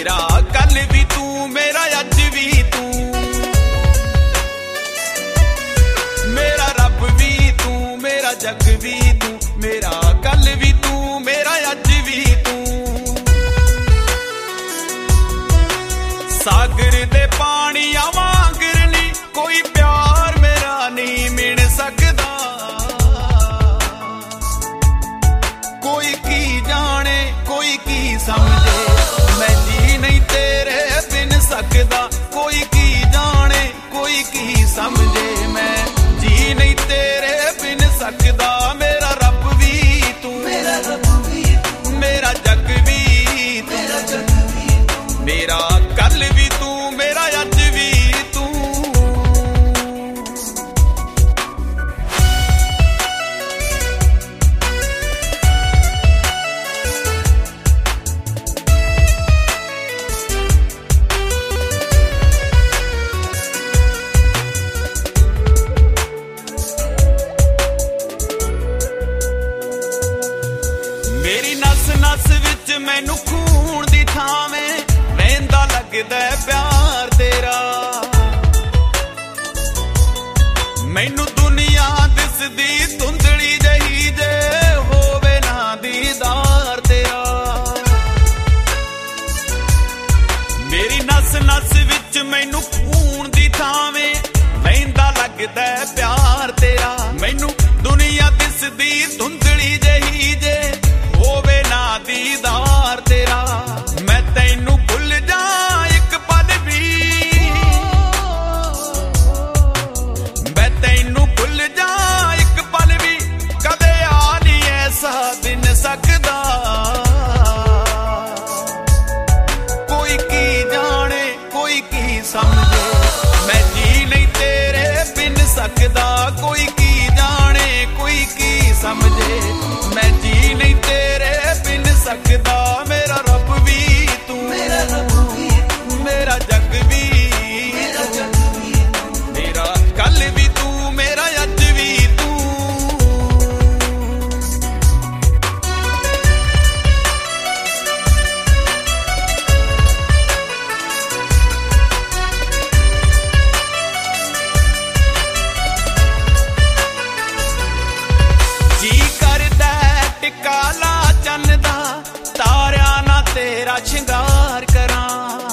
मेरा कल भी तू, मेरा अज भी तू, मेरा रब भी तू, मेरा जग भी तू, मेरा कल भी तू, मेरा अज भी तू। सागर दे पानियां वांगर नी कोई प्यार मेरा नहीं मिल सकदा। कोई की जाने कोई की समझे, मैं जी नहीं तेरे बिन सकदा। कोई की जाने कोई की समझे, मैं जी नहीं तेरे बिन सकदा। मेरा रब भी तू, मेरा रब भी तू, मेरा जग भी तू, मेरा जग भी तू, मेरा कल भी तू, मेरा अज भी तू। मेरी नस नस विच मैनू खून दी थावें वहिंदा लगदा प्यार तेरा। मैनू दुनिया दिसदी धुंधली जही जे होवे ना दीदार तेरा। मेरी नस नस विच मैनू खून दी थावें वहिंदा लगदा प्यार तेरा। मैनू दुनिया दिसदी धुंधली जही जे होवे ना दीदार तेरा। मैं तैनू भुल जा एक पल भी, मैं तैनू भुल जा एक पल भी, कदे आ नहीं ऐसा दिन सकदा। कोई की जाने कोई की समझे, मैं जी नहीं तेरे बिन सकदा। कोई की जाने कोई की समझे, मैं जी नहीं तेरे बिन सकदा। मेरा रब भी तू, मेरा रब भी तू, मेरा जग भी, मेरा जग भी तू, मेरा कल भी तू, मेरा अज भी तू। जी करदा टिक्का ला चन्न दा, तारिया ना तेरा शिंगार करां।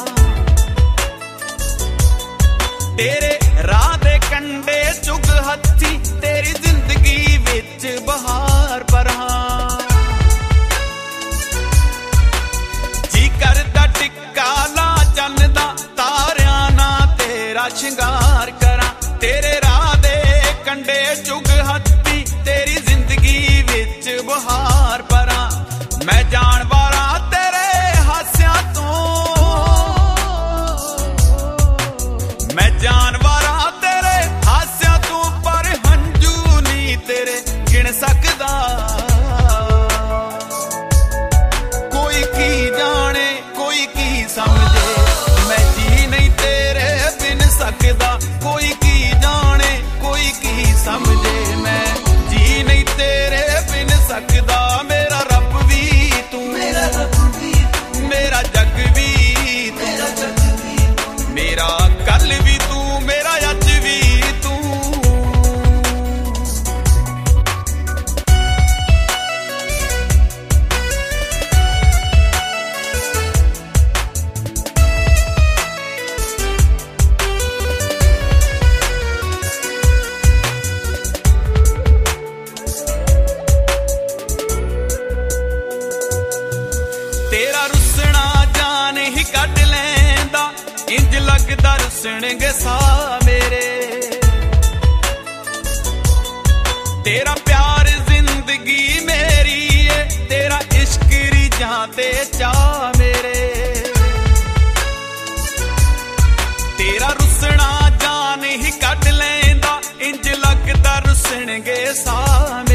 तेरे राह दे कंडे चुग हत्थी, तेरी जिंदगी विच बहार भरां। जी करदा टिक्का ला चन्न दा, तारिया ना तेरा शिंगार करां। तेरे राह दे कंडे चुग हत्थी, तेरी जिंदगी विच बहार भरां। मैं जान वाला तेरे हास्यां तो, मैं जान वाला तेरे हास्यां तो, पर हंजू नहीं तेरे गिन सकदा। कोई की जाने कोई की समझे, मैं जी नहीं तेरे बिन सकदा। कोई की जाने कोई की समझे, मैं जी नहीं तेरे बिन सकदा। मेरा रब भी तू, मेरा रब भी तू, मेरा जग भी तू, मेरा जग भी तू, मेरा कल भी तू, मेरा अज भी तू। तेरा रुसना जान ही कट लैंदा, इंज लगदा रुसणगे सा मेरे। तेरा प्यार जिंदगी मेरी है, तेरा इश्क रिझां ते चा मेरे। तेरा रुसना जान ही कट लैंदा, इंज लगदा रुसणगे सा